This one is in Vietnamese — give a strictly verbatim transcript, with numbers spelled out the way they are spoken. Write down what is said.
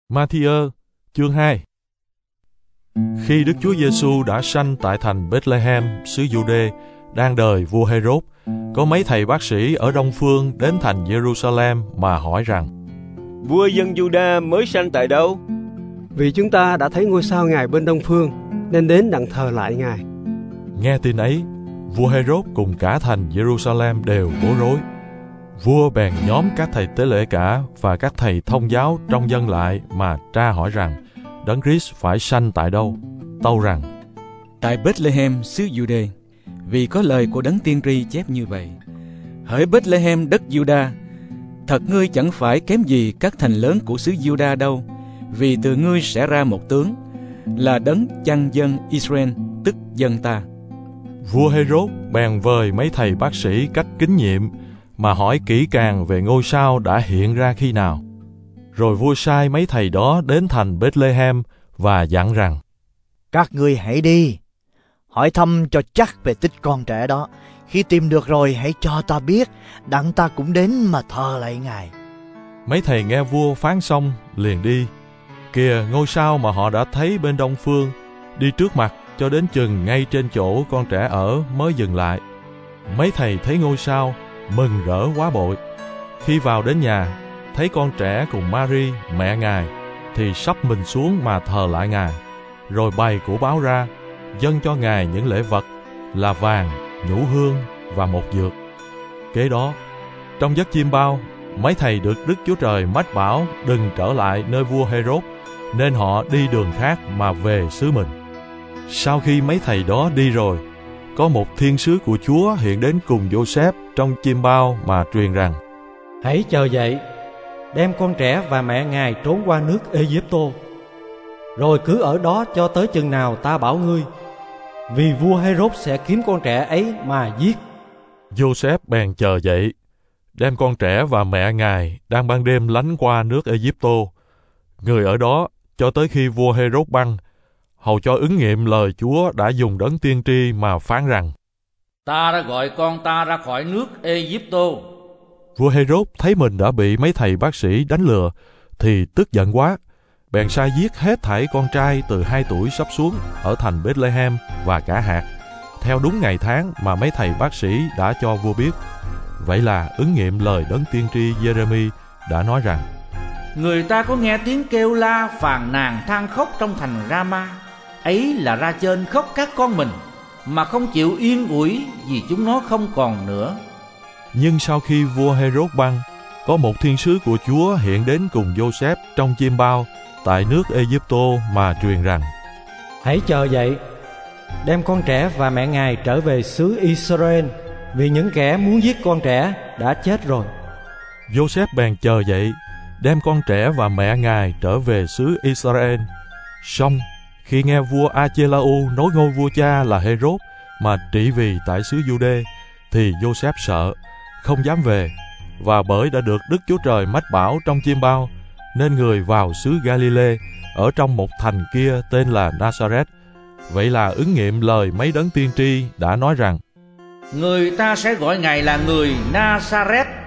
Ma-thi-ơ chương hai. Khi Đức Chúa Giêsu đã sanh tại thành Bethlehem, xứ Giu-đê, đang đời vua Hê-rốt, có mấy thầy bác sĩ ở Đông Phương đến thành Giê-ru-sa-lem mà hỏi rằng: Vua dân Giu-đa mới sanh tại đâu? Vì chúng ta đã thấy ngôi sao Ngài bên Đông Phương, nên đến đặng thờ lại Ngài. Nghe tin ấy, vua Hê-rốt cùng cả thành Giê-ru-sa-lem đều bối rối. Vua bèn nhóm các thầy tế lễ cả và các thầy thông giáo trong dân lại mà tra hỏi rằng Đấng Christ phải sanh tại đâu. Tâu rằng: Tại Bethlehem xứ Giu-đê, vì có lời của Đấng tiên tri chép như vậy: Hỡi Bethlehem đất Giu-đa, thật ngươi chẳng phải kém gì các thành lớn của xứ Giu-đa đâu, vì từ ngươi sẽ ra một tướng, là Đấng chăn dân Israel, tức dân ta. Vua Hê-rốt bèn vời mấy thầy bác sĩ cách kính nhiệm mà hỏi kỹ càng về ngôi sao đã hiện ra khi nào. Rồi vua sai mấy thầy đó đến thành Bethlehem và dặn rằng: Các ngươi hãy đi, hỏi thăm cho chắc về tích con trẻ đó. Khi tìm được rồi hãy cho ta biết, đặng ta cũng đến mà thờ lạy Ngài. Mấy thầy nghe vua phán xong liền đi. Kìa, ngôi sao mà họ đã thấy bên Đông Phương đi trước mặt cho đến chừng ngay trên chỗ con trẻ ở mới dừng lại. Mấy thầy thấy ngôi sao mừng rỡ quá bội. Khi vào đến nhà, thấy con trẻ cùng Mary mẹ Ngài, thì sắp mình xuống mà thờ lại Ngài, rồi bày của báo ra, dâng cho Ngài những lễ vật là vàng, nhũ hương và một dược. Kế đó, trong giấc chiêm bao, mấy thầy được Đức Chúa Trời mách bảo đừng trở lại nơi vua Hê-rốt, nên họ đi đường khác mà về xứ mình. Sau khi mấy thầy đó đi rồi, có một thiên sứ của Chúa hiện đến cùng Giô-sép trong chiêm bao mà truyền rằng: Hãy chờ dậy, đem con trẻ và mẹ Ngài trốn qua nước Ê-díp-tô, rồi cứ ở đó cho tới chừng nào ta bảo ngươi, vì vua Hê-rốt sẽ kiếm con trẻ ấy mà giết. Giô-sép bèn chờ dậy, đem con trẻ và mẹ Ngài đang ban đêm lánh qua nước Ê-díp-tô, người ở đó cho tới khi vua Hê-rốt băng, hầu cho ứng nghiệm lời Chúa đã dùng Đấng tiên tri mà phán rằng: Ta đã gọi con ta ra khỏi nước Ê-díp-tô. Vua Hê-rốt thấy mình đã bị mấy thầy bác sĩ đánh lừa thì tức giận quá, bèn sai giết hết thảy con trai từ hai tuổi sắp xuống ở thành Bethlehem và cả hạt, theo đúng ngày tháng mà mấy thầy bác sĩ đã cho vua biết. Vậy là ứng nghiệm lời Đấng tiên tri Giê-rê-mi đã nói rằng: Người ta có nghe tiếng kêu la phàn nàn than khóc trong thành Ra-ma, ấy là ra trên khóc các con mình, mà không chịu yên ủi vì chúng nó không còn nữa. Nhưng sau khi vua Hê-rốt băng, có một thiên sứ của Chúa hiện đến cùng Giô-sép trong chiêm bao tại nước Ê-díp-tô mà truyền rằng: Hãy chờ dậy, đem con trẻ và mẹ Ngài trở về xứ Israel, vì những kẻ muốn giết con trẻ đã chết rồi. Giô-sép bèn chờ dậy, đem con trẻ và mẹ Ngài trở về xứ Israel. Song khi nghe vua A-chê-la-u nối ngôi vua cha là Hê-rốt mà trị vì tại xứ Giu-đê, thì Giô-sép sợ, không dám về, và bởi đã được Đức Chúa Trời mách bảo trong chiêm bao, nên người vào xứ Ga-li-lê, ở trong một thành kia tên là Na-sa-rét. Vậy là ứng nghiệm lời mấy đấng tiên tri đã nói rằng: Người ta sẽ gọi Ngài là người Na-sa-rét.